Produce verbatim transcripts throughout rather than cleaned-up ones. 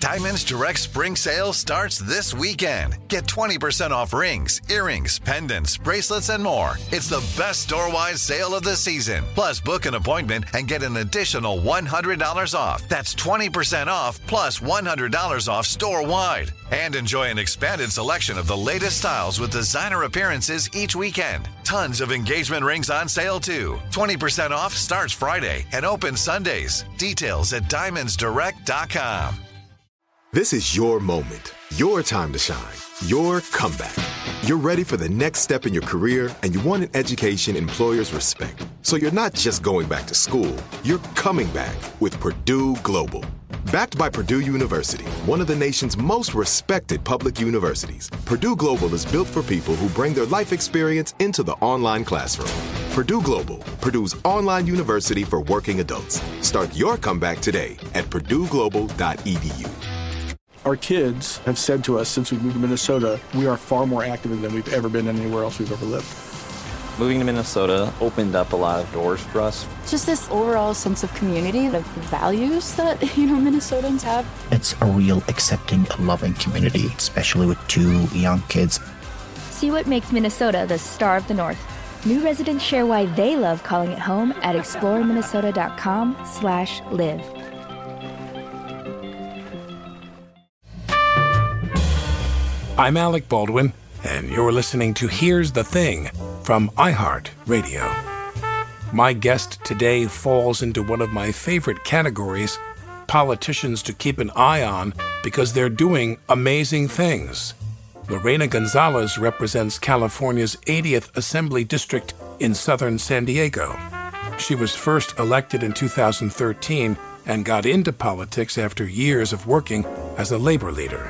Diamonds Direct Spring Sale starts this weekend. Get twenty percent off rings, earrings, pendants, bracelets, and more. It's the best store-wide sale of the season. Plus, book an appointment and get an additional one hundred dollars off. That's twenty percent off plus one hundred dollars off store-wide. And enjoy an expanded selection of the latest styles with designer appearances each weekend. Tons of engagement rings on sale, too. twenty percent off starts Friday and opens Sundays. Details at diamonds direct dot com. This is your moment, your time to shine, your comeback. You're ready for the next step in your career, and you want an education employers respect. So you're not just going back to school, you're coming back with Purdue Global. Backed by Purdue University, one of the nation's most respected public universities, Purdue Global is built for people who bring their life experience into the online classroom. Purdue Global, Purdue's online university for working adults. Start your comeback today at purdue global dot e d u. Our kids have said to us since we moved to Minnesota, we are far more active than we've ever been anywhere else we've ever lived. Moving to Minnesota opened up a lot of doors for us. Just this overall sense of community, the values that, you know, Minnesotans have. It's a real accepting, loving community, especially with two young kids. See what makes Minnesota the star of the North. New residents share why they love calling it home at explore minnesota dot com slash live. I'm Alec Baldwin, and you're listening to Here's the Thing from iHeartRadio. My guest today falls into one of my favorite categories, politicians to keep an eye on because they're doing amazing things. Lorena Gonzalez represents California's eightieth Assembly District in southern San Diego. She was first elected in two thousand thirteen and got into politics after years of working as a labor leader.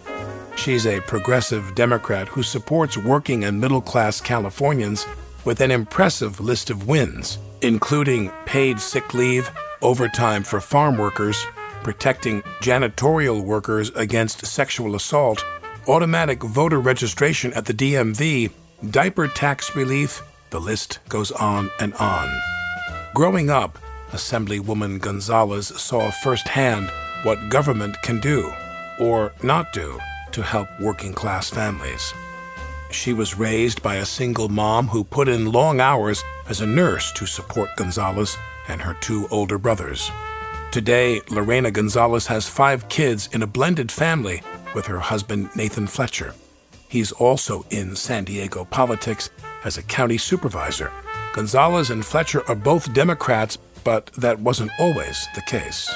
She's a progressive Democrat who supports working and middle-class Californians with an impressive list of wins, including paid sick leave, overtime for farm workers, protecting janitorial workers against sexual assault, automatic voter registration at the D M V, diaper tax relief, the list goes on and on. Growing up, Assemblywoman Gonzalez saw firsthand what government can do, or not do, to help working-class families. She was raised by a single mom who put in long hours as a nurse to support Gonzalez and her two older brothers. Today, Lorena Gonzalez has five kids in a blended family with her husband, Nathan Fletcher. He's also in San Diego politics as a county supervisor. Gonzalez and Fletcher are both Democrats, but that wasn't always the case.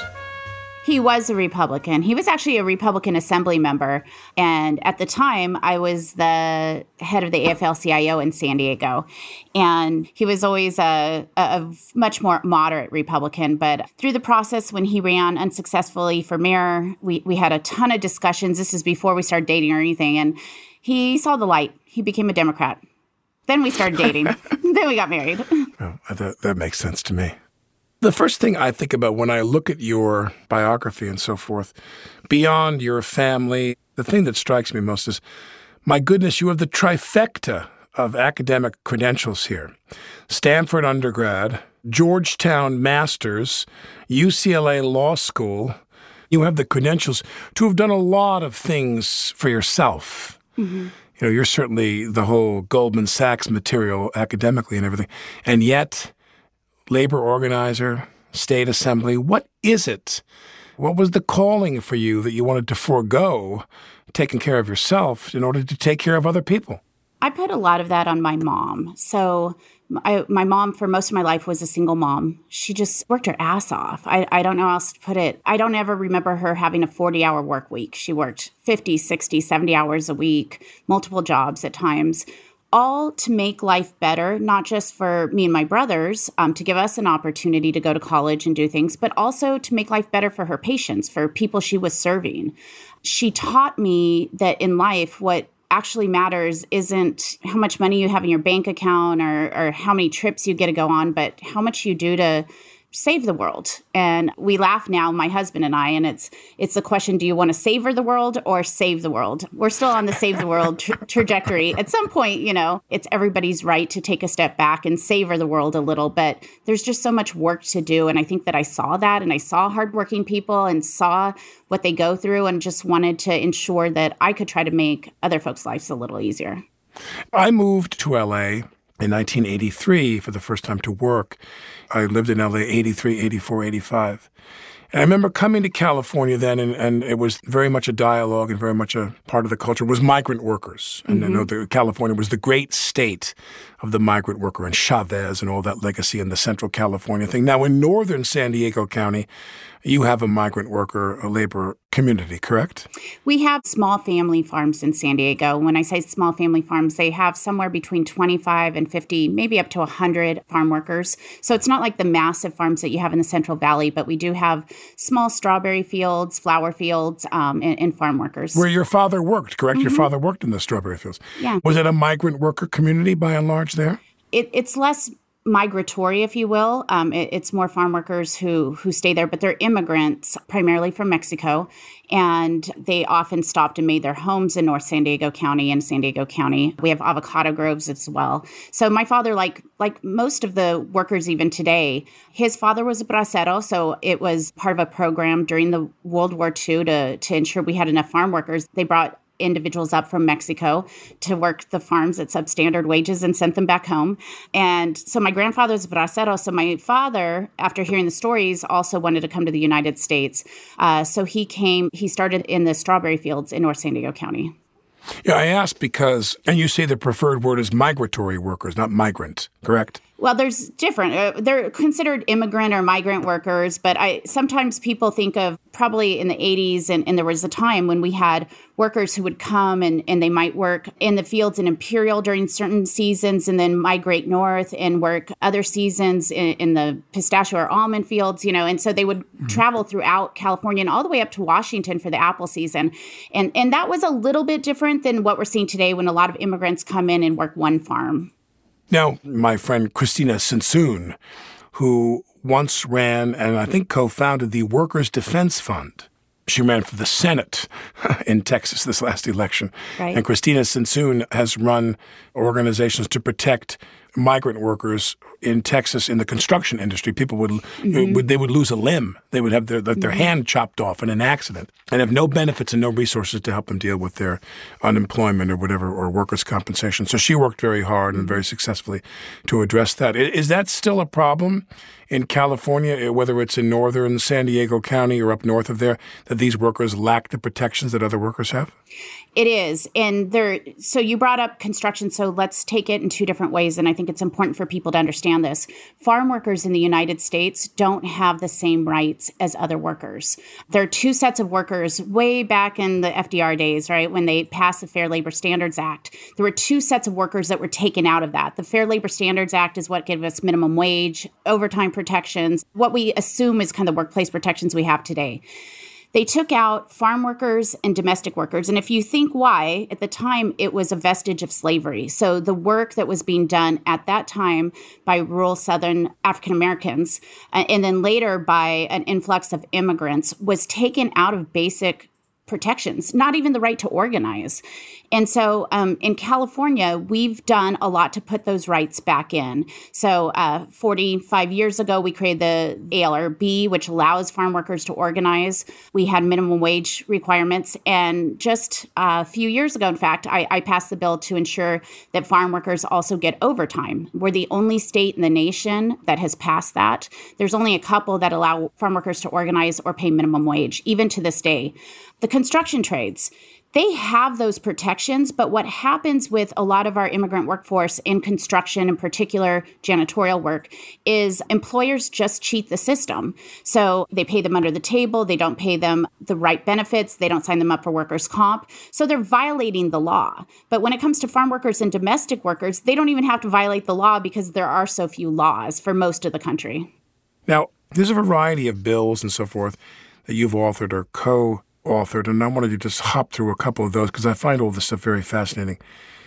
He was a Republican. He was actually a Republican Assembly member. And at the time, I was the head of the A F L C I O in San Diego. And he was always a, a much more moderate Republican. But through the process, when he ran unsuccessfully for mayor, we, we had a ton of discussions. This is before we started dating or anything. And he saw the light. He became a Democrat. Then we started dating. Then we got married. Oh, that, that makes sense to me. The first thing I think about when I look at your biography and so forth, beyond your family, the thing that strikes me most is, my goodness, you have the trifecta of academic credentials here. Stanford undergrad, Georgetown master's, U C L A law school. You have the credentials to have done a lot of things for yourself. Mm-hmm. You know, you're certainly the whole Goldman Sachs material academically and everything. And yet, labor organizer, state assembly, what is it? What was the calling for you that you wanted to forego taking care of yourself in order to take care of other people? I put a lot of that on my mom. So I, my mom, for most of my life, was a single mom. She just worked her ass off. I, I don't know how else to put it. I don't ever remember her having a forty-hour work week. She worked fifty, sixty, seventy hours a week, multiple jobs at times, all to make life better, not just for me and my brothers, um, to give us an opportunity to go to college and do things, but also to make life better for her patients, for people she was serving. She taught me that in life, what actually matters isn't how much money you have in your bank account or, or how many trips you get to go on, but how much you do to save the world. And we laugh now, my husband and I, and it's it's the question, do you want to savor the world or save the world? We're still on the save the world tra- trajectory. At some point, you know, it's everybody's right to take a step back and savor the world a little, but there's just so much work to do. And I think that I saw that, and I saw hardworking people and saw what they go through, and just wanted to ensure that I could try to make other folks' lives a little easier. I moved to L A in nineteen eighty-three for the first time to work. I lived in L A eighty-three, eighty-four, eighty-five. And I remember coming to California then, and, and it was very much a dialogue and very much a part of the culture was migrant workers. And mm-hmm. I know that California was the great state of the migrant worker, and Chavez and all that legacy and the Central California thing. Now, in northern San Diego County, you have a migrant worker, a labor community, correct? We have small family farms in San Diego. When I say small family farms, they have somewhere between twenty-five and fifty, maybe up to one hundred farm workers. So it's not like the massive farms that you have in the Central Valley, but we do have small strawberry fields, flower fields, um, and, and farm workers. Where your father worked, correct? Mm-hmm. Your father worked in the strawberry fields. Yeah. Was it a migrant worker community by and large there? It, it's less migratory, if you will. Um, it, it's more farm workers who who stay there, but they're immigrants primarily from Mexico, and they often stopped and made their homes in North San Diego County and San Diego County. We have avocado groves as well. So my father, like like most of the workers even today, his father was a bracero, so it was part of a program during the World War Two to to ensure we had enough farm workers. They brought individuals up from Mexico to work the farms at substandard wages and sent them back home. And so my grandfather was bracero. So my father, after hearing the stories, also wanted to come to the United States. Uh, so he came, he started in the strawberry fields in North San Diego County. Yeah, I asked because, and you say the preferred word is migratory workers, not migrant, correct? Well, there's different. Uh, they're considered immigrant or migrant workers, but I sometimes people think of probably in the eighties, and, and there was a time when we had workers who would come and, and they might work in the fields in Imperial during certain seasons and then migrate north and work other seasons in, in the pistachio or almond fields, you know, and so they would mm-hmm. travel throughout California and all the way up to Washington for the apple season. And, and that was a little bit different than what we're seeing today when a lot of immigrants come in and work one farm. Now, my friend Christina Sinsoon, who once ran and I think co-founded the Workers' Defense Fund. She ran for the Senate in Texas this last election. Right. And Christina Sinsoon has run organizations to protect migrant workers in Texas in the construction industry. People would, mm-hmm. would they would lose a limb. They would have their their mm-hmm. hand chopped off in an accident and have no benefits and no resources to help them deal with their unemployment or whatever, or workers' compensation. So she worked very hard and very successfully to address that. Is that still a problem in California, whether it's in northern San Diego County or up north of there, that these workers lack the protections that other workers have? It is. And there, so you brought up construction, so let's take it in two different ways. And I think it's important for people to understand this. Farm workers in the United States don't have the same rights as other workers. There are two sets of workers way back in the F D R days, right, when they passed the Fair Labor Standards Act. There were two sets of workers that were taken out of that. The Fair Labor Standards Act is what gives us minimum wage, overtime protections, what we assume is kind of the workplace protections we have today. They took out farm workers and domestic workers. And if you think why, at the time, it was a vestige of slavery. So the work that was being done at that time by rural Southern African Americans, uh, and then later by an influx of immigrants, was taken out of basic protections, not even the right to organize. And so um, in California, we've done a lot to put those rights back in. So uh, forty-five years ago, we created the A L R B, which allows farm workers to organize. We had minimum wage requirements. And just a few years ago, in fact, I, I passed the bill to ensure that farm workers also get overtime. We're the only state in the nation that has passed that. There's only a couple that allow farm workers to organize or pay minimum wage, even to this day. The construction trades, they have those protections, but what happens with a lot of our immigrant workforce in construction, in particular janitorial work, is employers just cheat the system. So they pay them under the table, they don't pay them the right benefits, they don't sign them up for workers' comp, so they're violating the law. But when it comes to farm workers and domestic workers, they don't even have to violate the law because there are so few laws for most of the country. Now, there's a variety of bills and so forth that you've authored or co authored, and I wanted to just hop through a couple of those because I find all this stuff very fascinating.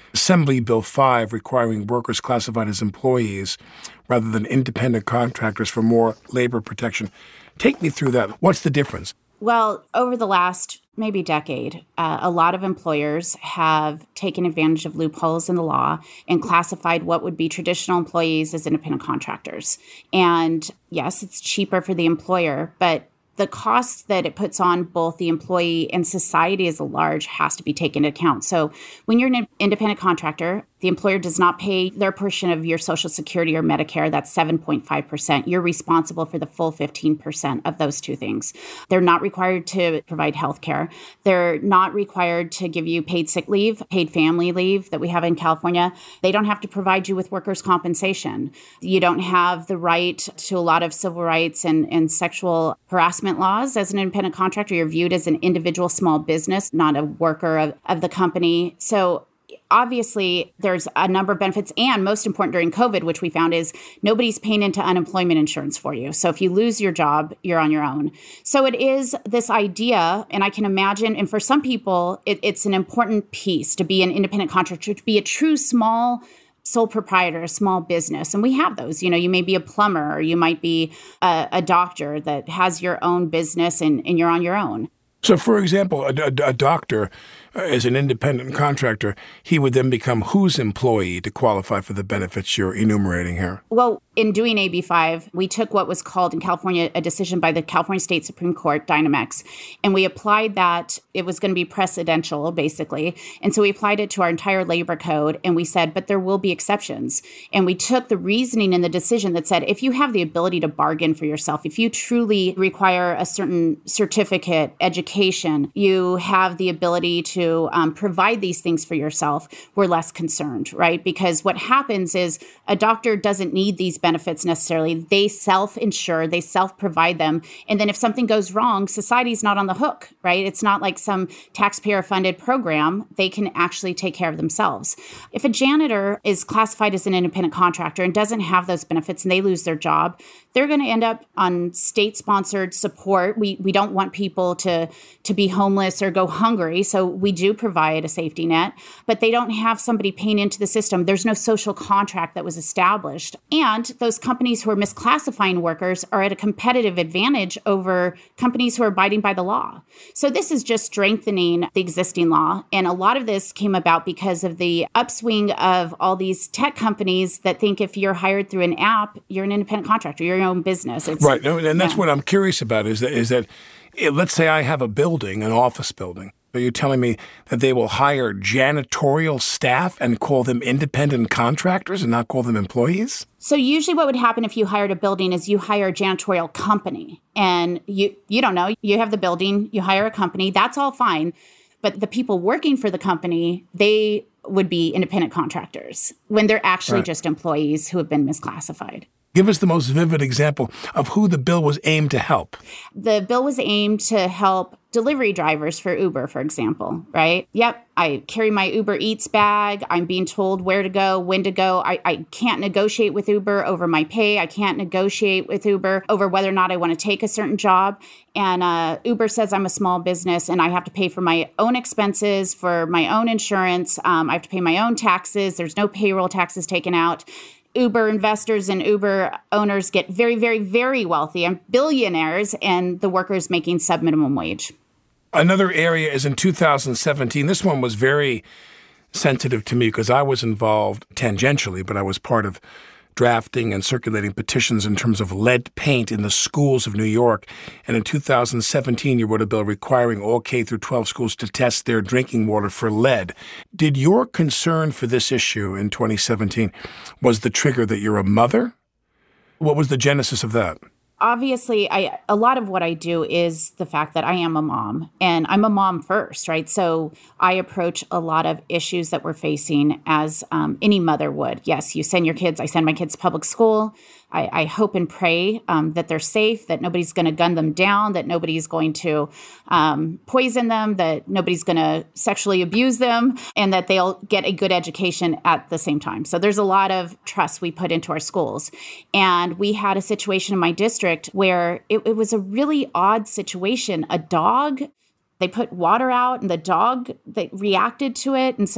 Assembly Bill five requiring workers classified as employees rather than independent contractors for more labor protection. Take me through that. What's the difference? Well, over the last maybe decade, uh, a lot of employers have taken advantage of loopholes in the law and classified what would be traditional employees as independent contractors. And yes, it's cheaper for the employer, but the cost that it puts on both the employee and society as a large has to be taken into account. So when you're an independent contractor, the employer does not pay their portion of your Social Security or Medicare. That's seven point five percent. You're responsible for the full fifteen percent of those two things. They're not required to provide health care. They're not required to give you paid sick leave, paid family leave that we have in California. They don't have to provide you with workers' compensation. You don't have the right to a lot of civil rights and, and sexual harassment laws as an independent contractor. You're viewed as an individual small business, not a worker of, of the company. So obviously, there's a number of benefits. And most important during COVID, which we found is nobody's paying into unemployment insurance for you. So if you lose your job, you're on your own. So it is this idea, and I can imagine, and for some people, it, it's an important piece to be an independent contractor, to be a true small sole proprietor, a small business. And we have those. You know, you may be a plumber or you might be a, a doctor that has your own business and, and you're on your own. So, for example, a, a, a doctor uh, is an independent contractor. He would then become whose employee to qualify for the benefits you're enumerating here? Well, in doing A B five, we took what was called in California a decision by the California State Supreme Court, Dynamex, and we applied that. It was going to be precedential, basically. And so we applied it to our entire labor code, and we said, but there will be exceptions. And we took the reasoning in the decision that said, if you have the ability to bargain for yourself, if you truly require a certain certificate, education, you have the ability to um, provide these things for yourself, we're less concerned, right? Because what happens is a doctor doesn't need these benefits necessarily. They self-insure, they self-provide them. And then if something goes wrong, society's not on the hook, right? It's not like some taxpayer-funded program. They can actually take care of themselves. If a janitor is classified as an independent contractor and doesn't have those benefits and they lose their job, they're going to end up on state-sponsored support. We we don't want people to, to be homeless or go hungry, so we do provide a safety net, but they don't have somebody paying into the system. There's no social contract that was established. And those companies who are misclassifying workers are at a competitive advantage over companies who are abiding by the law. So this is just strengthening the existing law. And a lot of this came about because of the upswing of all these tech companies that think if you're hired through an app, you're an independent contractor, you're your own business. It's, right. And that's yeah. what I'm curious about is that, is that let's say I have a building, an office building. Are you telling me that they will hire janitorial staff and call them independent contractors and not call them employees? So usually what would happen if you hired a building is you hire a janitorial company and you, you don't know, you have the building, you hire a company, that's all fine. But the people working for the company, they would be independent contractors when they're actually right. just employees who have been misclassified. Give us the most vivid example of who the bill was aimed to help. The bill was aimed to help delivery drivers for Uber, for example, right? Yep, I carry my Uber Eats bag. I'm being told where to go, when to go. I, I can't negotiate with Uber over my pay. I can't negotiate with Uber over whether or not I want to take a certain job. And uh, Uber says I'm a small business and I have to pay for my own expenses, for my own insurance. Um, I have to pay my own taxes. There's no payroll taxes taken out. Uber investors and Uber owners get very, very, very wealthy and billionaires, and the workers making sub-minimum wage. Another area is in two thousand seventeen. This one was very sensitive to me because I was involved tangentially, but I was part of drafting and circulating petitions in terms of lead paint in the schools of New York. And in two thousand seventeen, you wrote a bill requiring all K through twelve schools to test their drinking water for lead. Did your concern for this issue in twenty seventeen was the trigger that you're a mother? What was the genesis of that? Obviously, I a lot of what I do is the fact that I am a mom, and I'm a mom first, right? So I approach a lot of issues that we're facing as um, any mother would. Yes, you send your kids. I send my kids to public school. I, I hope and pray um, that they're safe, that nobody's going to gun them down, that nobody's going to um, poison them, that nobody's going to sexually abuse them, and that they'll get a good education at the same time. So there's a lot of trust we put into our schools. And we had a situation in my district where it, it was a really odd situation. A dog, they put water out and the dog, they reacted to it. And so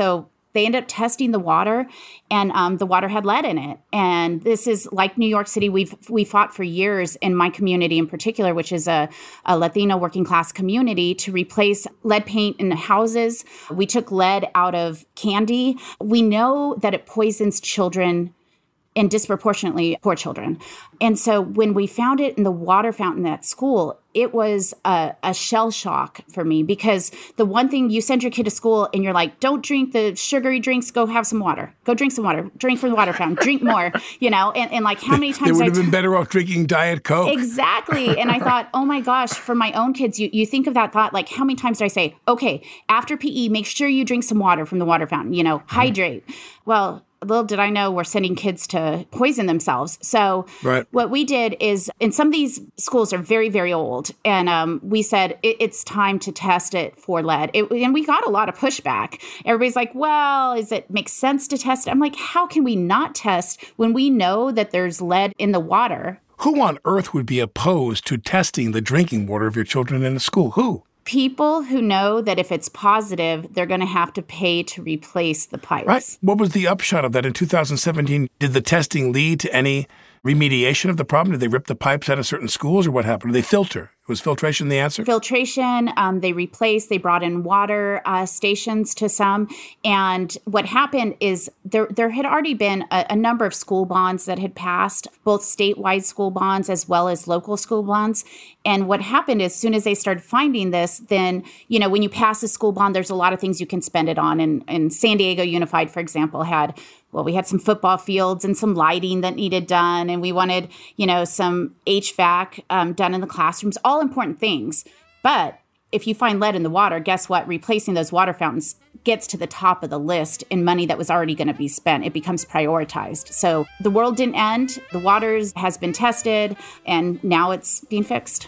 They ended up testing the water, and um, the water had lead in it. And this is like New York City. We've we fought for years in my community in particular, which is a, a Latino working class community, to replace lead paint in the houses. We took lead out of candy. We know that it poisons children and disproportionately poor children. And so when we found it in the water fountain at school, it was a, a shell shock for me, because the one thing, you send your kid to school and you're like, don't drink the sugary drinks, go have some water, go drink some water, drink from the water fountain, drink more, you know, and, and like how many times they would have I been t- better off drinking Diet Coke. Exactly. And I thought, oh my gosh, for my own kids, you, you think of that thought, like how many times did I say, okay, after P E, make sure you drink some water from the water fountain, you know, hydrate. Mm. Well, little did I know we're sending kids to poison themselves. So right. What we did is, and some of these schools are very, very old. And um, we said, it, it's time to test it for lead. It, and we got a lot of pushback. Everybody's like, well, does it make sense to test it? I'm like, how can we not test when we know that there's lead in the water? Who on earth would be opposed to testing the drinking water of your children in a school? Who? People who know that if it's positive, they're going to have to pay to replace the pipes. Right. What was the upshot of that in two thousand seventeen? Did the testing lead to any remediation of the problem? Did they rip the pipes out of certain schools, or what happened? Did they filter? Was filtration the answer? Filtration. Um, they replaced, they brought in water uh, stations to some. And what happened is there there had already been a, a number of school bonds that had passed, both statewide school bonds as well as local school bonds. And what happened is, as soon as they started finding this, then, you know, when you pass a school bond, there's a lot of things you can spend it on. And, and San Diego Unified, for example, had Well, we had some football fields and some lighting that needed done. And we wanted, you know, some H V A C um, done in the classrooms, all important things. But if you find lead in the water, guess what? Replacing those water fountains gets to the top of the list in money that was already going to be spent. It becomes prioritized. So the world didn't end. The waters has been tested, and now it's being fixed.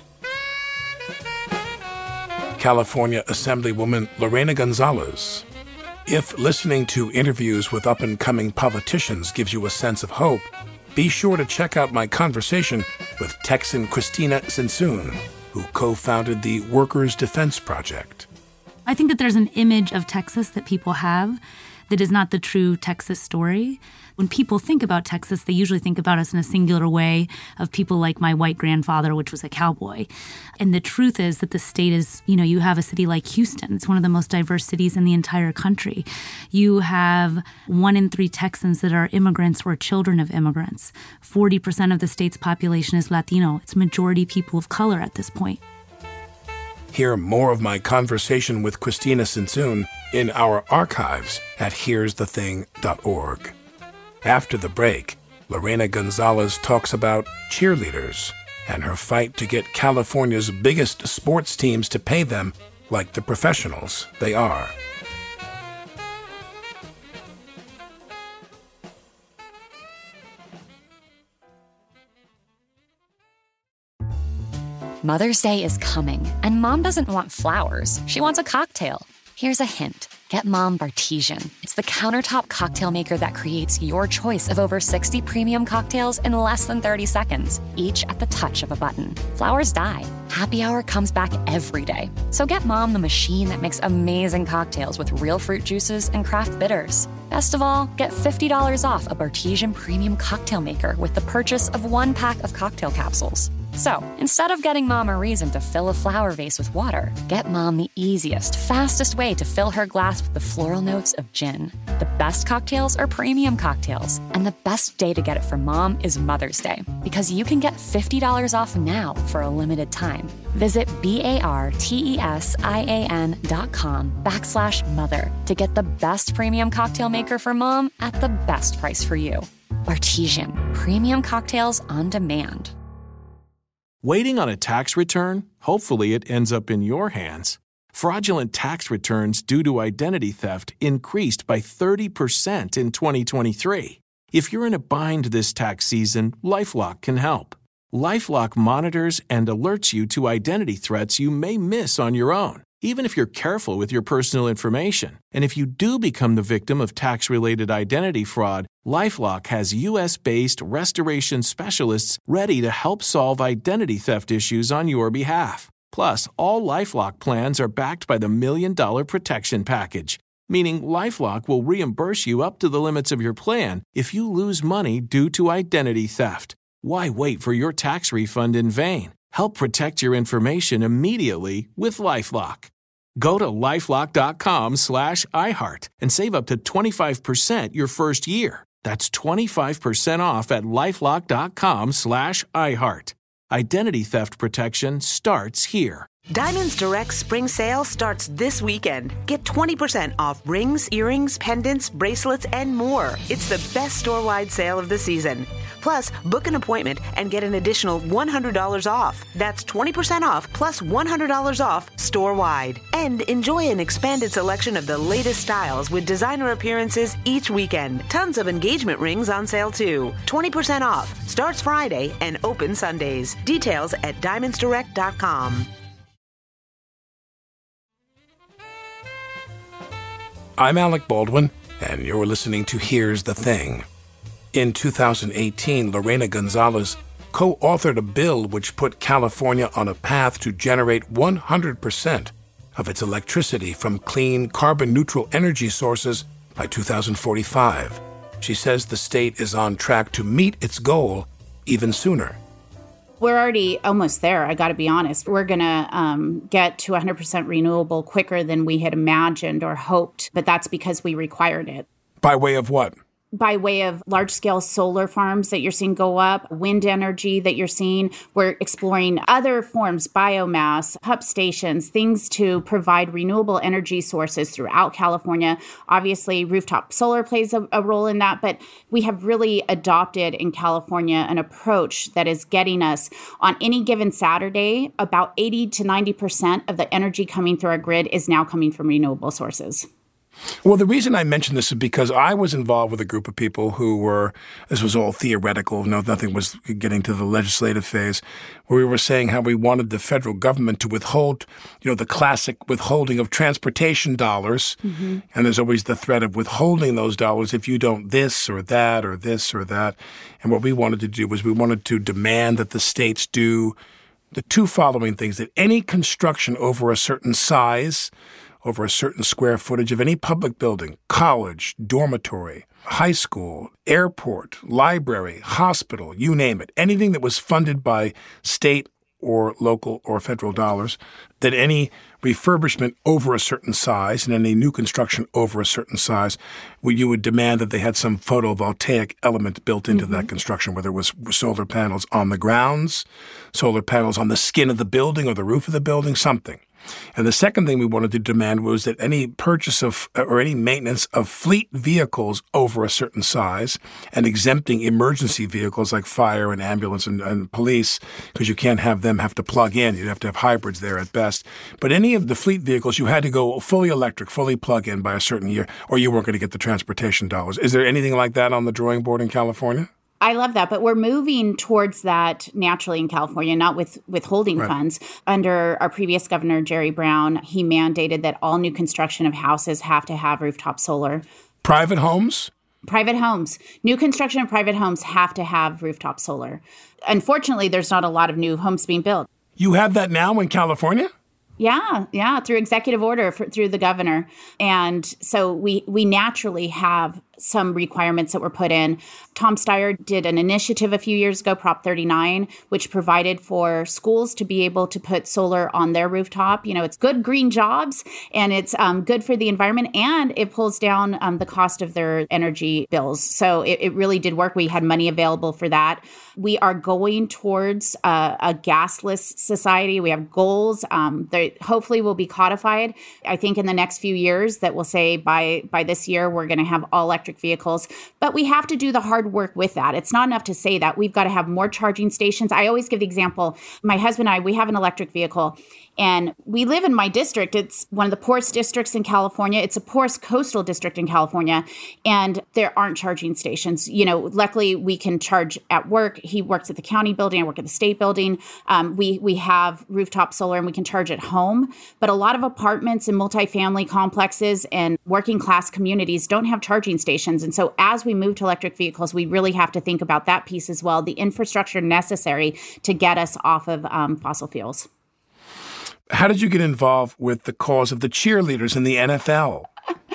California Assemblywoman Lorena Gonzalez. If listening to interviews with up-and-coming politicians gives you a sense of hope, be sure to check out my conversation with Texan Christina Sinsoon, who co-founded the Workers' Defense Project. I think that there's an image of Texas that people have that is not the true Texas story. When people think about Texas, they usually think about us in a singular way of people like my white grandfather, which was a cowboy. And the truth is that the state is, you know, you have a city like Houston. It's one of the most diverse cities in the entire country. You have one in three Texans that are immigrants or children of immigrants. forty percent of the state's population is Latino. It's majority people of color at this point. Hear more of my conversation with Christina Sinsoon in our archives at hears the thing dot org. After the break, Lorena Gonzalez talks about cheerleaders and her fight to get California's biggest sports teams to pay them like the professionals they are. Mother's Day is coming, and Mom doesn't want flowers. She wants a cocktail. Here's a hint. Get Mom Bartesian. It's the countertop cocktail maker that creates your choice of over sixty premium cocktails in less than thirty seconds, each at the touch of a button. Flowers die. Happy Hour comes back every day. So get Mom the machine that makes amazing cocktails with real fruit juices and craft bitters. Best of all, get fifty dollars off a Bartesian premium cocktail maker with the purchase of one pack of cocktail capsules. So, instead of getting Mom a reason to fill a flower vase with water, get Mom the easiest, fastest way to fill her glass with the floral notes of gin. The best cocktails are premium cocktails, and the best day to get it for Mom is Mother's Day, because you can get fifty dollars off now for a limited time. Visit B-A-R-T-E-S-I-A-N dot com backslash mother to get the best premium cocktail maker for Mom at the best price for you. Bartesian, premium cocktails on demand. Waiting on a tax return? Hopefully it ends up in your hands. Fraudulent tax returns due to identity theft increased by thirty percent in twenty twenty-three. If you're in a bind this tax season, LifeLock can help. LifeLock monitors and alerts you to identity threats you may miss on your own, even if you're careful with your personal information. And if you do become the victim of tax-related identity fraud, LifeLock has U S-based restoration specialists ready to help solve identity theft issues on your behalf. Plus, all LifeLock plans are backed by the Million Dollar Protection Package, meaning LifeLock will reimburse you up to the limits of your plan if you lose money due to identity theft. Why wait for your tax refund in vain? Help protect your information immediately with LifeLock. Go to LifeLock.com slash iHeart and save up to twenty-five percent your first year. That's twenty-five percent off at LifeLock.com slash iHeart. Identity theft protection starts here. Diamonds Direct Spring Sale starts this weekend. Get twenty percent off rings, earrings, pendants, bracelets, and more. It's the best store-wide sale of the season. Plus, book an appointment and get an additional one hundred dollars off. That's twenty percent off plus one hundred dollars off store-wide. And enjoy an expanded selection of the latest styles with designer appearances each weekend. Tons of engagement rings on sale too. twenty percent off. Starts Friday and open Sundays. Details at diamonds direct dot com. I'm Alec Baldwin, and you're listening to Here's the Thing. In two thousand eighteen, Lorena Gonzalez co-authored a bill which put California on a path to generate one hundred percent of its electricity from clean, carbon-neutral energy sources by two thousand forty-five. She says the state is on track to meet its goal even sooner. We're already almost there, I got to be honest. We're going to um, get to one hundred percent renewable quicker than we had imagined or hoped, but that's because we required it. By way of what? By way of large-scale solar farms that you're seeing go up, wind energy that you're seeing. We're exploring other forms, biomass, pump stations, things to provide renewable energy sources throughout California. Obviously, rooftop solar plays a, a role in that, but we have really adopted in California an approach that is getting us on any given Saturday, about eighty to ninety percent of the energy coming through our grid is now coming from renewable sources. Well, the reason I mention this is because I was involved with a group of people who were, this was all theoretical, no, nothing was getting to the legislative phase, where we were saying how we wanted the federal government to withhold, you know, the classic withholding of transportation dollars. Mm-hmm. And there's always the threat of withholding those dollars if you don't this or that or this or that. And what we wanted to do was we wanted to demand that the states do the two following things, that any construction over a certain size, over a certain square footage of any public building, college, dormitory, high school, airport, library, hospital, you name it, anything that was funded by state or local or federal dollars, that any refurbishment over a certain size and any new construction over a certain size, where you would demand that they had some photovoltaic element built into mm-hmm. that construction, whether it was solar panels on the grounds, solar panels on the skin of the building or the roof of the building, something. And the second thing we wanted to demand was that any purchase of or any maintenance of fleet vehicles over a certain size and exempting emergency vehicles like fire and ambulance and, and police, because you can't have them have to plug in. You'd have to have hybrids there at best. But any of the fleet vehicles, you had to go fully electric, fully plug in by a certain year, or you weren't going to get the transportation dollars. Is there anything like that on the drawing board in California? I love that, but we're moving towards that naturally in California, not with withholding right. funds. Under our previous governor, Jerry Brown, he mandated that all new construction of houses have to have rooftop solar. Private homes? Private homes. New construction of private homes have to have rooftop solar. Unfortunately, there's not a lot of new homes being built. You have that now in California? Yeah, yeah, through executive order for, through the governor. And so we we naturally have some requirements that were put in. Tom Steyer did an initiative a few years ago, Prop thirty-nine, which provided for schools to be able to put solar on their rooftop. You know, it's good green jobs and it's um, good for the environment, and it pulls down um, the cost of their energy bills. So it, it really did work. We had money available for that. We are going towards uh, a gasless society. We have goals um, that hopefully will be codified, I think, in the next few years, that will say by, by this year, we're going to have all electric vehicles. But we have to do the hard work with that. It's not enough to say that. We've got to have more charging stations. I always give the example, my husband and I, we have an electric vehicle, and we live in my district. It's one of the poorest districts in California. It's a poorest coastal district in California, and there aren't charging stations. You know, luckily we can charge at work. He works at the county building. I work at the state building. Um, we we have rooftop solar and we can charge at home. But a lot of apartments and multifamily complexes and working class communities don't have charging stations. And so as we move to electric vehicles, we really have to think about that piece as well, the infrastructure necessary to get us off of um, fossil fuels. How did you get involved with the cause of the cheerleaders in the N F L?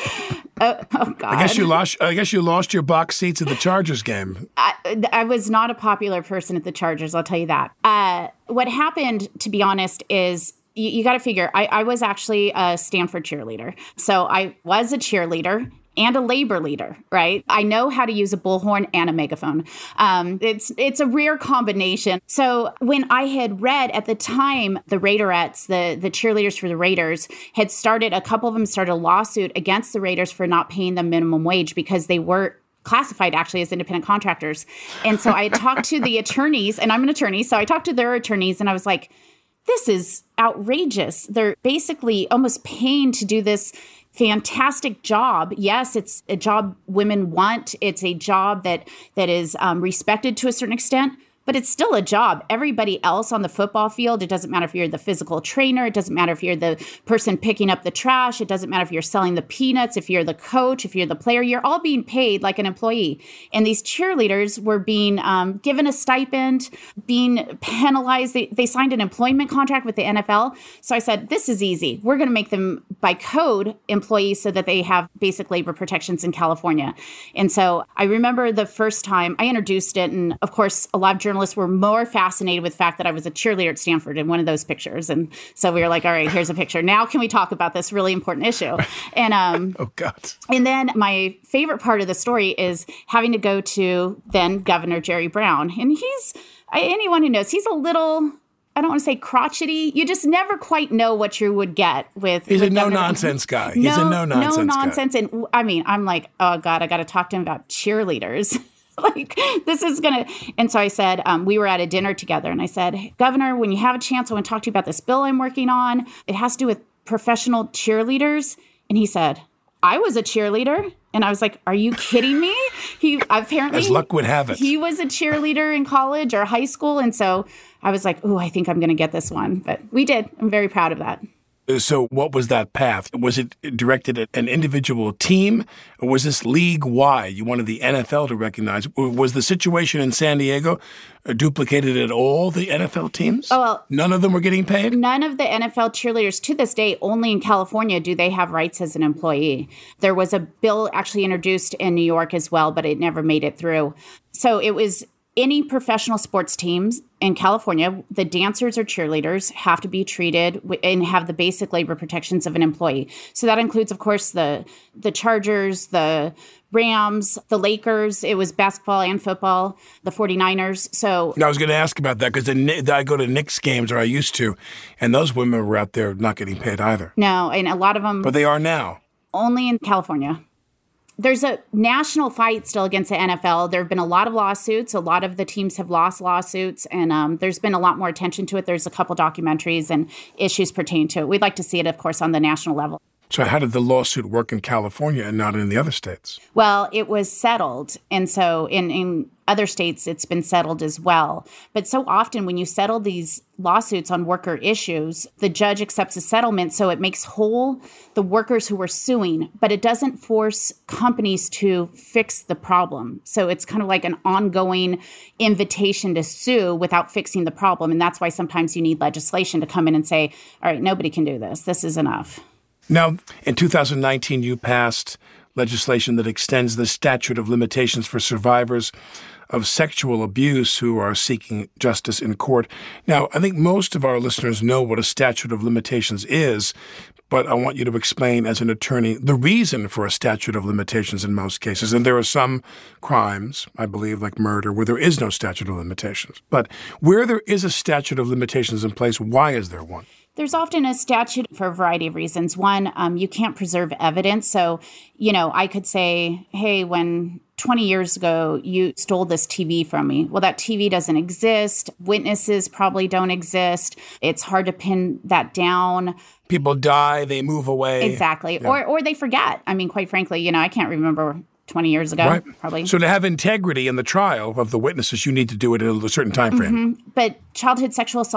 oh, oh, God. I guess you lost. I guess you lost your box seats at the Chargers game. I, I was not a popular person at the Chargers. I'll tell you that. Uh, what happened, to be honest, is you, you got to figure. I, I was actually a Stanford cheerleader, so I was a cheerleader and a labor leader, right? I know how to use a bullhorn and a megaphone. Um, it's it's a rare combination. So when I had read at the time, the Raiderettes, the, the cheerleaders for the Raiders, had started, a couple of them started a lawsuit against the Raiders for not paying them minimum wage because they were classified actually as independent contractors. And so I talked to the attorneys, and I'm an attorney, so I talked to their attorneys, and I was like, this is outrageous. They're basically almost paying to do this fantastic job. Yes, it's a job women want. It's a job that that is um, respected to a certain extent, but it's still a job. Everybody else on the football field, it doesn't matter if you're the physical trainer, it doesn't matter if you're the person picking up the trash, it doesn't matter if you're selling the peanuts, if you're the coach, if you're the player, you're all being paid like an employee. And these cheerleaders were being um, given a stipend, being penalized. They, they signed an employment contract with the N F L. So I said, this is easy. We're going to make them by code employees so that they have basic labor protections in California. And so I remember the first time I introduced it, and of course, a lot of journalists were more fascinated with the fact that I was a cheerleader at Stanford in one of those pictures. And so we were like, all right, here's a picture. Now can we talk about this really important issue? And um, oh, God. And then my favorite part of the story is having to go to then Governor Jerry Brown. And he's, anyone who knows, he's a little, I don't want to say crotchety. You just never quite know what you would get with. He's with a no-nonsense guy. He's no, a no-nonsense No nonsense. guy. And I mean, I'm like, oh, God, I got to talk to him about cheerleaders. Like, this is going to. And so I said, um, we were at a dinner together, and I said, Governor, when you have a chance, I want to talk to you about this bill I'm working on. It has to do with professional cheerleaders. And he said, I was a cheerleader. And I was like, are you kidding me? He apparently, as luck would have it, he was a cheerleader in college or high school. And so I was like, oh, I think I'm going to get this one. But we did. I'm very proud of that. So what was that path? Was it directed at an individual team, or was this league-wide? You wanted the N F L to recognize. Was the situation in San Diego duplicated at all the N F L teams? Oh, well, none of them were getting paid? None of the N F L cheerleaders to this day, only in California do they have rights as an employee. There was a bill actually introduced in New York as well, but it never made it through. So it was any professional sports teams in California, the dancers or cheerleaders have to be treated and have the basic labor protections of an employee. So that includes, of course, the the Chargers, the Rams, the Lakers. It was basketball and football, the forty-niners. So I was going to ask about that because I go to Knicks games, or I used to, and those women were out there not getting paid either. No, and a lot of them. But they are now. Only in California. There's a national fight still against the N F L. There have been a lot of lawsuits. A lot of the teams have lost lawsuits, and um, there's been a lot more attention to it. There's a couple documentaries and issues pertaining to it. We'd like to see it, of course, on the national level. So how did the lawsuit work in California and not in the other states? Well, it was settled. And so in, in other states, it's been settled as well. But so often when you settle these lawsuits on worker issues, the judge accepts a settlement. So it makes whole the workers who were suing, but it doesn't force companies to fix the problem. So it's kind of like an ongoing invitation to sue without fixing the problem. And that's why sometimes you need legislation to come in and say, all right, nobody can do this. This is enough. Now, in two thousand nineteen, you passed legislation that extends the statute of limitations for survivors of sexual abuse who are seeking justice in court. Now, I think most of our listeners know what a statute of limitations is, but I want you to explain as an attorney the reason for a statute of limitations in most cases. And there are some crimes, I believe, like murder, where there is no statute of limitations. But where there is a statute of limitations in place, why is there one? There's often a statute for a variety of reasons. One, um, you can't preserve evidence. So, you know, I could say, hey, when twenty years ago you stole this T V from me. Well, that T V doesn't exist. Witnesses probably don't exist. It's hard to pin that down. People die, they move away. Exactly. Yeah. Or or they forget. I mean, quite frankly, you know, I can't remember twenty years ago, right. Probably. So to have integrity in the trial of the witnesses, you need to do it in a certain time frame. Mm-hmm. But childhood sexual assault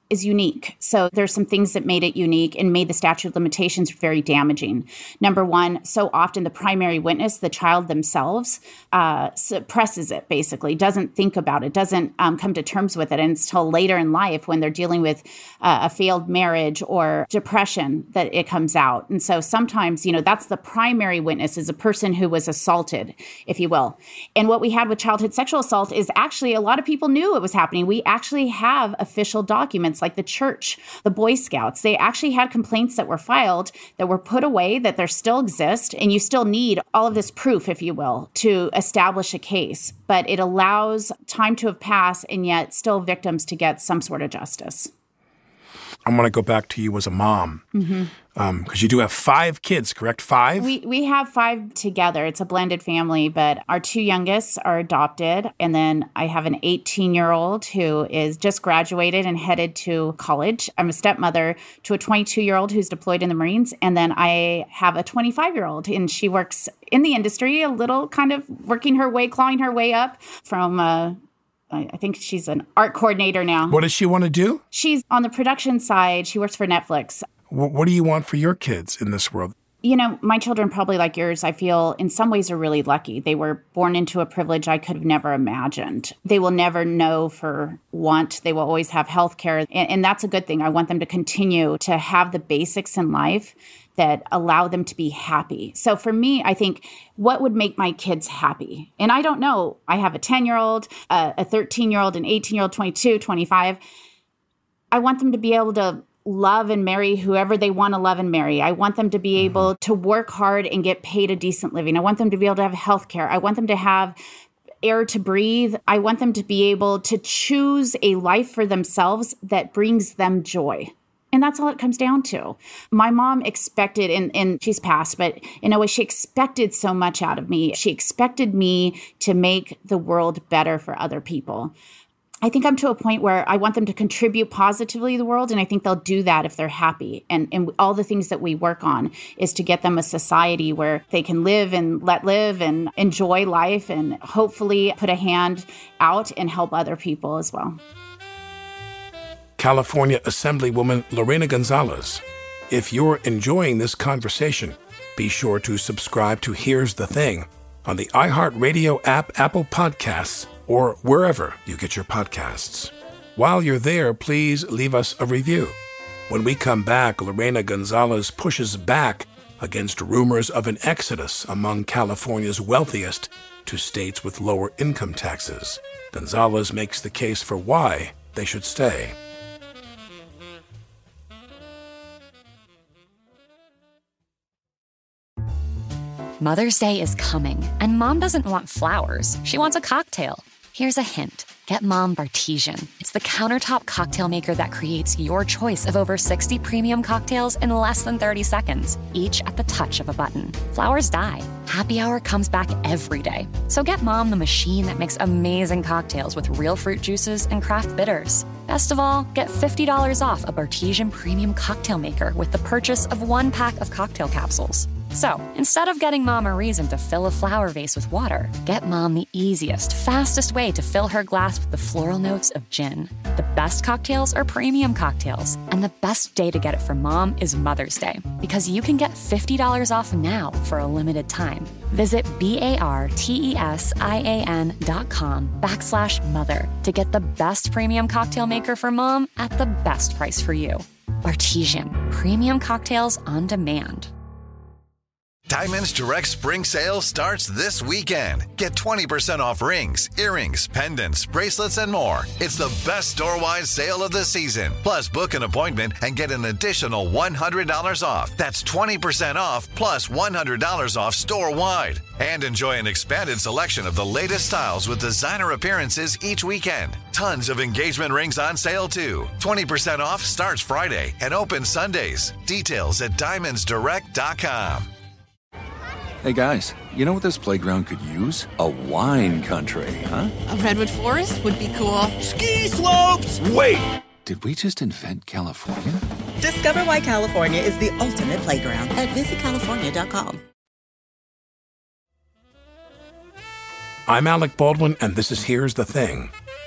is unique. So there's some things that made it unique and made the statute of limitations very damaging. Number one, so often the primary witness, the child themselves, uh, suppresses it, basically, doesn't think about it, doesn't um, come to terms with it. And it's till later in life when they're dealing with uh, a failed marriage or depression that it comes out. And so sometimes, you know, that's the primary witness, is a person who was assaulted, if you will. And what we had with childhood sexual assault is actually a lot of people knew it was happening. We actually have official documents like the church, the Boy Scouts. They actually had complaints that were filed, that were put away, that there still exist. And you still need all of this proof, if you will, to establish a case. But it allows time to have passed and yet still victims to get some sort of justice. I want to go back to you as a mom, because Mm-hmm. um, you do have five kids, correct? Five? We we have five together. It's a blended family, but our two youngest are adopted. And then I have an eighteen-year-old who is just graduated and headed to college. I'm a stepmother to a twenty-two-year-old who's deployed in the Marines. And then I have a twenty-five-year-old, and she works in the industry, a little kind of working her way, clawing her way up from uh I think she's an art coordinator now. What does she want to do? She's on the production side. She works for Netflix. W- what do you want for your kids in this world? You know, my children, probably like yours, I feel in some ways are really lucky. They were born into a privilege I could have never imagined. They will never know for want. They will always have health care. And, and that's a good thing. I want them to continue to have the basics in life that allow them to be happy. So for me, I think, what would make my kids happy? And I don't know. I have a ten-year-old, a thirteen-year-old, an eighteen-year-old, twenty-two, twenty-five. I want them to be able to love and marry whoever they want to love and marry. I want them to be able to work hard and get paid a decent living. I want them to be able to have health care. I want them to have air to breathe. I want them to be able to choose a life for themselves that brings them joy. And that's all it comes down to. My mom expected, and, and she's passed, but in a way, she expected so much out of me. She expected me to make the world better for other people. I think I'm to a point where I want them to contribute positively to the world, and I think they'll do that if they're happy. And, and all the things that we work on is to get them a society where they can live and let live and enjoy life and hopefully put a hand out and help other people as well. California Assemblywoman Lorena Gonzalez. If you're enjoying this conversation, be sure to subscribe to Here's the Thing on the iHeartRadio app, Apple Podcasts, or wherever you get your podcasts. While you're there, please leave us a review. When we come back, Lorena Gonzalez pushes back against rumors of an exodus among California's wealthiest to states with lower income taxes. Gonzalez makes the case for why they should stay. Mother's Day is coming, and Mom doesn't want flowers. She wants a cocktail. Here's a hint. Get Mom Bartesian. It's the countertop cocktail maker that creates your choice of over sixty premium cocktails in less than thirty seconds, each at the touch of a button. Flowers die. Happy Hour comes back every day. So get Mom the machine that makes amazing cocktails with real fruit juices and craft bitters. Best of all, get fifty dollars off a Bartesian premium cocktail maker with the purchase of one pack of cocktail capsules. So, instead of getting Mom a reason to fill a flower vase with water, get Mom the easiest, fastest way to fill her glass with the floral notes of gin. The best cocktails are premium cocktails, and the best day to get it for Mom is Mother's Day, because you can get fifty dollars off now for a limited time. Visit B-A-R-T-E-S-I-A-N dot com backslash mother to get the best premium cocktail maker for Mom at the best price for you. Bartesian, premium cocktails on demand. Diamonds Direct Spring Sale starts this weekend. Get twenty percent off rings, earrings, pendants, bracelets, and more. It's the best store-wide sale of the season. Plus, book an appointment and get an additional one hundred dollars off. That's twenty percent off plus one hundred dollars off store-wide. And enjoy an expanded selection of the latest styles with designer appearances each weekend. Tons of engagement rings on sale, too. twenty percent off starts Friday and opens Sundays. Details at diamonds direct dot com. Hey guys, you know what this playground could use? A wine country, huh? A redwood forest would be cool. Ski slopes! Wait! Did we just invent California? Discover why California is the ultimate playground at visit california dot com. I'm Alec Baldwin, and this is Here's the Thing.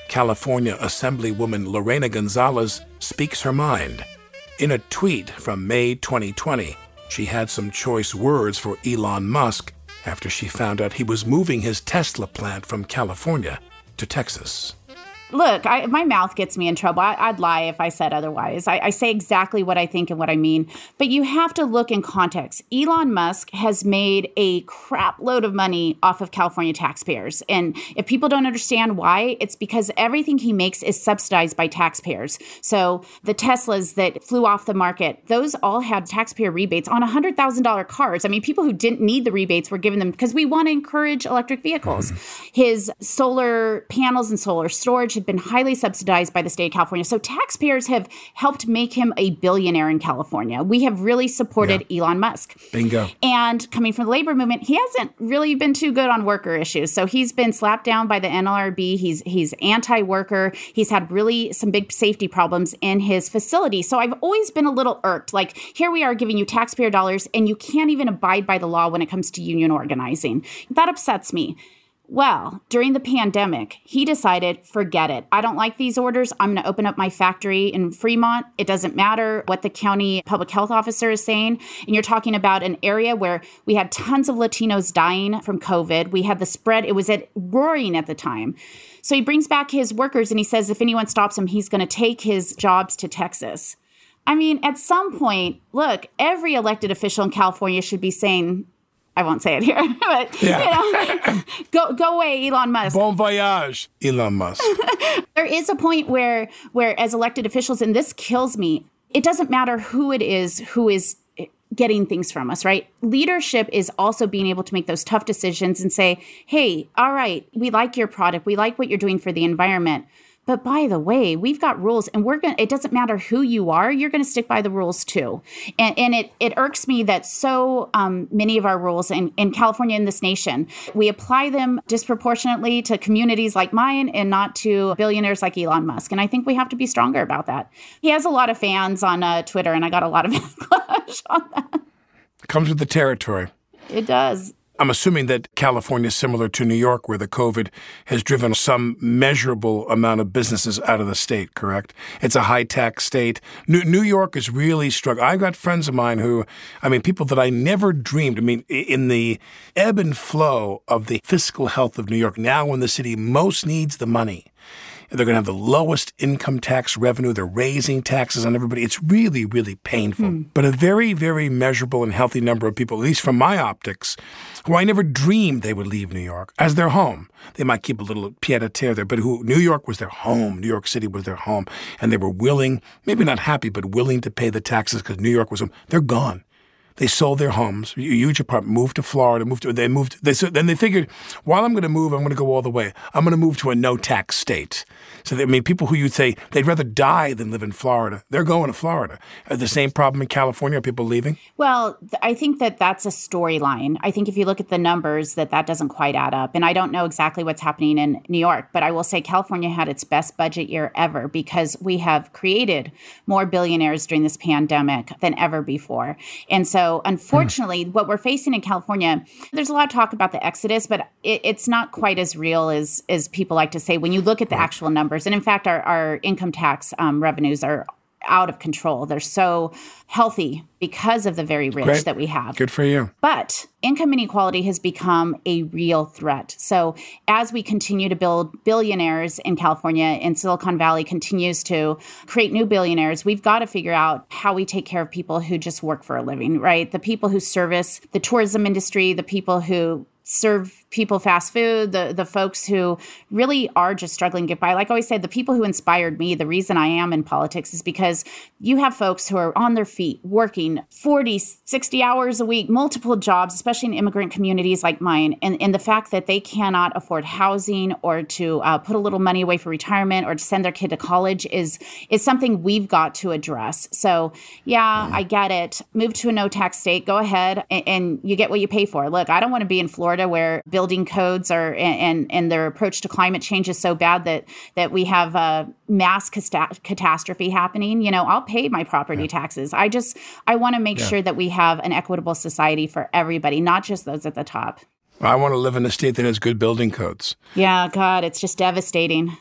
California Assemblywoman Lorena Gonzalez speaks her mind. In a tweet from May twenty twenty, she had some choice words for Elon Musk after she found out he was moving his Tesla plant from California to Texas. Look, I, my mouth gets me in trouble. I, I'd lie if I said otherwise. I, I say exactly what I think and what I mean. But you have to look in context. Elon Musk has made a crap load of money off of California taxpayers. And if people don't understand why, it's because everything he makes is subsidized by taxpayers. So the Teslas that flew off the market, those all had taxpayer rebates on one hundred thousand dollars cars. I mean, people who didn't need the rebates were given them because we want to encourage electric vehicles. Mm-hmm. His solar panels and solar storage had been highly subsidized by the state of California. So taxpayers have helped make him a billionaire in California. We have really supported yeah. Elon Musk. Bingo. And coming from the labor movement, he hasn't really been too good on worker issues. So he's been slapped down by the N L R B. He's he's anti-worker. He's had really some big safety problems in his facility. So I've always been a little irked. Like, here we are giving you taxpayer dollars and you can't even abide by the law when it comes to union organizing. That upsets me. Well, during the pandemic, he decided, forget it. I don't like these orders. I'm going to open up my factory in Fremont. It doesn't matter what the county public health officer is saying. And you're talking about an area where we had tons of Latinos dying from COVID. We had the spread. It was at roaring at the time. So he brings back his workers and he says if anyone stops him, he's going to take his jobs to Texas. I mean, at some point, look, every elected official in California should be saying, I won't say it here, but, yeah. you know, go go away, Elon Musk. Bon voyage, Elon Musk. There is a point where, where as elected officials, and this kills me, it doesn't matter who it is who is getting things from us, right? Leadership is also being able to make those tough decisions and say, hey, all right, we like your product. We like what you're doing for the environment. But by the way, we've got rules and we're going to, it doesn't matter who you are, you're going to stick by the rules too. And, and it, it irks me that so um, many of our rules in, in California, in this nation, we apply them disproportionately to communities like mine and not to billionaires like Elon Musk. And I think we have to be stronger about that. He has a lot of fans on uh, Twitter and I got a lot of backlash on that. Comes with the territory. It does. I'm assuming that California is similar to New York, where the COVID has driven some measurable amount of businesses out of the state, correct? It's a high-tax state. New, New York is really struggling. I've got friends of mine who, I mean, people that I never dreamed. I mean, in the ebb and flow of the fiscal health of New York, now when the city most needs the money, they're going to have the lowest income tax revenue. They're raising taxes on everybody. It's really, really painful. Hmm. But a very, very measurable and healthy number of people, at least from my optics, who I never dreamed they would leave New York as their home. They might keep a little pied-à-terre there, but who New York was their home. New York City was their home. And they were willing, maybe not happy, but willing to pay the taxes because New York was home. They're gone. They sold their homes, a huge apartment, moved to Florida, moved to, they moved, they, so then they figured, while I'm going to move, I'm going to go all the way. I'm going to move to a no-tax state. So, they, I mean, people who you'd say they'd rather die than live in Florida, they're going to Florida. Are the same problem in California? Are people leaving? Well, I think that that's a storyline. I think if you look at the numbers, that that doesn't quite add up. And I don't know exactly what's happening in New York, but I will say California had its best budget year ever because we have created more billionaires during this pandemic than ever before. And so, unfortunately, mm. what we're facing in California, there's a lot of talk about the exodus, but it, it's not quite as real as, as people like to say when you look at the right. actual numbers. And in fact, our, our income tax um, revenues are out of control. They're so healthy because of the very rich Great. That we have. Good for you. But income inequality has become a real threat. So as we continue to build billionaires in California and Silicon Valley continues to create new billionaires, we've got to figure out how we take care of people who just work for a living, right? The people who service the tourism industry, the people who serve people fast food, the the folks who really are just struggling to get by. Like I always say, the people who inspired me, the reason I am in politics is because you have folks who are on their feet, working forty, sixty hours a week, multiple jobs, especially in immigrant communities like mine. And, and the fact that they cannot afford housing or to uh, put a little money away for retirement or to send their kid to college is, is something we've got to address. So yeah, I get it. Move to a no-tax state, go ahead, and, and you get what you pay for. Look, I don't want to be in Florida where building codes are and, and their approach to climate change is so bad that that we have a mass casta- catastrophe happening. You know, I'll pay my property yeah. taxes. I just I want to make yeah. sure that we have an equitable society for everybody, not just those at the top. I want to live in a state that has good building codes. Yeah, God, it's just devastating.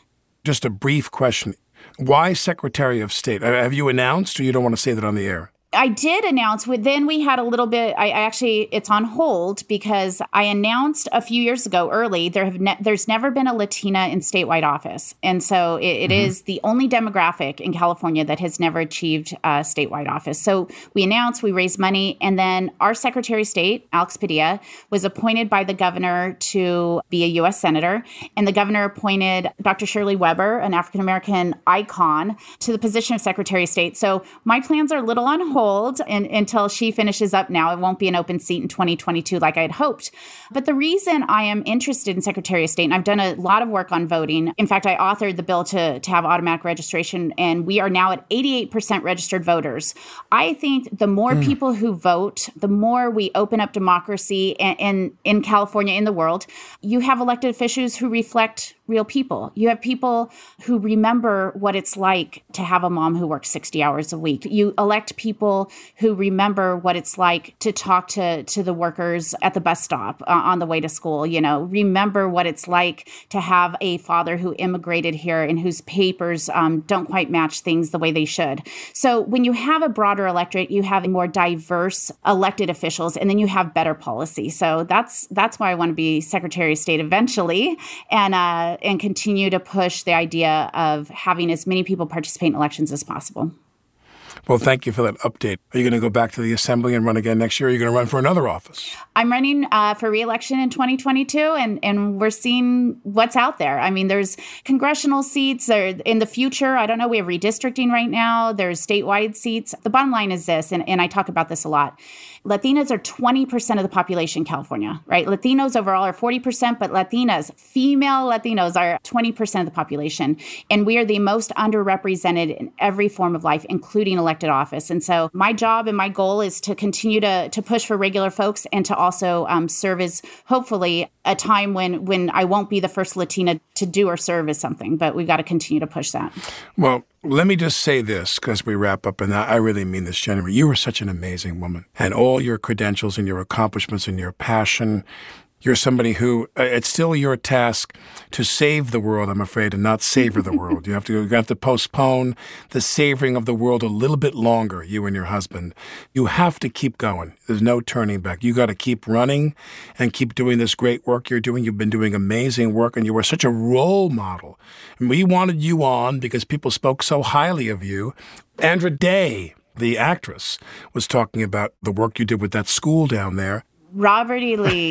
Just a brief question. Why Secretary of State? Have you announced, or you don't want to say that on the air? I did announce, then we had a little bit, I actually, it's on hold because I announced a few years ago early, there have ne- there's never been a Latina in statewide office. And so it, it mm-hmm. is the only demographic in California that has never achieved uh, statewide office. So we announced, we raised money, and then our Secretary of State, Alex Padilla, was appointed by the governor to be a U S Senator. And the governor appointed Doctor Shirley Weber, an African-American icon, to the position of Secretary of State. So my plans are a little on hold. And, until she finishes up now. It won't be an open seat in twenty twenty-two like I had hoped. But the reason I am interested in Secretary of State, and I've done a lot of work on voting. In fact, I authored the bill to, to have automatic registration, and we are now at eighty-eight percent registered voters. I think the more mm. people who vote, the more we open up democracy and, and in California, in the world. You have elected officials who reflect real people. You have people who remember what it's like to have a mom who works sixty hours a week. You elect people who remember what it's like to talk to, to the workers at the bus stop uh, on the way to school. You know, remember what it's like to have a father who immigrated here and whose papers um, don't quite match things the way they should. So when you have a broader electorate, you have more diverse elected officials, and then you have better policy. So that's that's why I want to be Secretary of State eventually, and uh, and continue to push the idea of having as many people participate in elections as possible. Well, thank you for that update. Are you going to go back to the Assembly and run again next year? Or are you going to run for another office? I'm running uh, for re-election in twenty twenty-two, and, and we're seeing what's out there. I mean, there's congressional seats. There, in the future, I don't know, we have redistricting right now. There's statewide seats. The bottom line is this, and, and I talk about this a lot. Latinas are twenty percent of the population in California, right? Latinos overall are forty percent, but Latinas, female Latinos, are twenty percent of the population. And we are the most underrepresented in every form of life, including elected office. And so my job and my goal is to continue to, to push for regular folks and to also um, serve as, hopefully, a time when, when I won't be the first Latina to do or serve as something. But we've got to continue to push that. Well, let me just say this, because we wrap up, and I really mean this genuinely. You are such an amazing woman, and all your credentials and your accomplishments and your passion. You're somebody who, uh, it's still your task to save the world, I'm afraid, and not savor the world. You have to you have to postpone the savoring of the world a little bit longer, you and your husband. You have to keep going. There's no turning back. You got to keep running and keep doing this great work you're doing. You've been doing amazing work, and you were such a role model. And we wanted you on because people spoke so highly of you. Andra Day, the actress, was talking about the work you did with that school down there. Robert E. Lee.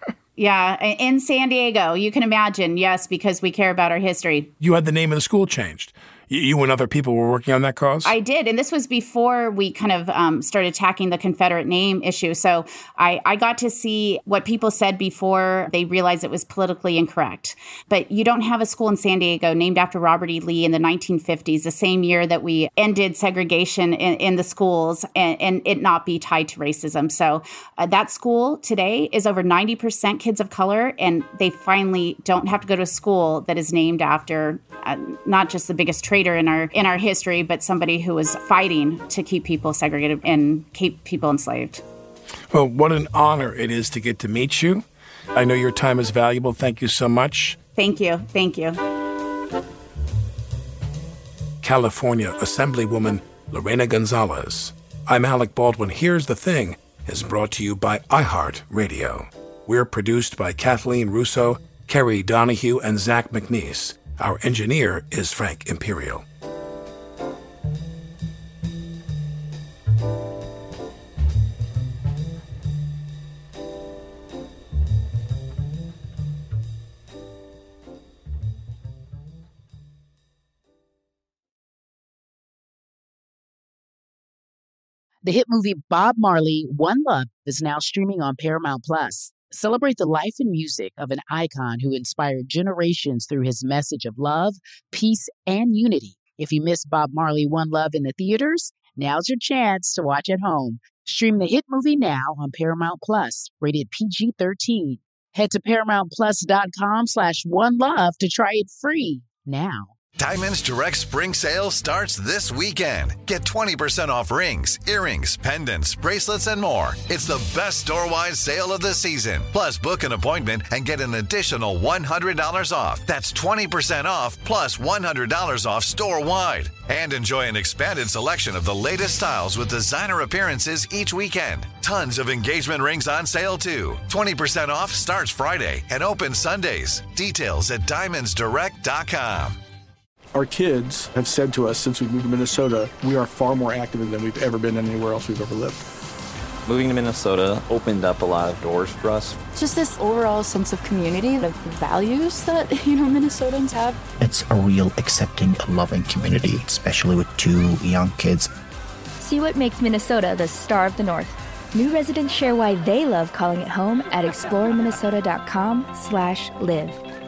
Yeah, in San Diego. You can imagine, yes, because we care about our history. You had the name of the school changed. You and other people were working on that cause? I did. And this was before we kind of um, started attacking the Confederate name issue. So I, I got to see what people said before they realized it was politically incorrect. But you don't have a school in San Diego named after Robert E. Lee in the nineteen fifties, the same year that we ended segregation in, in the schools, and, and it not be tied to racism. So uh, that school today is over ninety percent kids of color, and they finally don't have to go to a school that is named after uh, not just the biggest trade in our in our history, but somebody who was fighting to keep people segregated and keep people enslaved. Well, what an honor it is to get to meet you. I know your time is valuable. Thank you so much. Thank you. Thank you. California Assemblywoman Lorena Gonzalez. I'm Alec Baldwin. Here's the Thing is brought to you by iHeartRadio. We're produced by Kathleen Russo, Kerry Donahue, and Zach McNeese. Our engineer is Frank Imperial. The hit movie Bob Marley, One Love is now streaming on Paramount Plus. Celebrate the life and music of an icon who inspired generations through his message of love, peace, and unity. If you missed Bob Marley, One Love in the theaters, now's your chance to watch at home. Stream the hit movie now on Paramount Plus, rated P G thirteen. Head to ParamountPlus.com slash One Love to try it free now. Diamonds Direct Spring Sale starts this weekend. Get twenty percent off rings, earrings, pendants, bracelets, and more. It's the best store-wide sale of the season. Plus, book an appointment and get an additional one hundred dollars off. That's twenty percent off plus one hundred dollars off store-wide. And enjoy an expanded selection of the latest styles with designer appearances each weekend. Tons of engagement rings on sale, too. twenty percent off starts Friday and opens Sundays. Details at diamonds direct dot com. Our kids have said to us since we moved to Minnesota, we are far more active than we've ever been anywhere else we've ever lived. Moving to Minnesota opened up a lot of doors for us. Just this overall sense of community, of values that, you know, Minnesotans have. It's a real accepting, loving community, especially with two young kids. See what makes Minnesota the star of the North. New residents share why they love calling it home at explorer minnesota dot com slash live.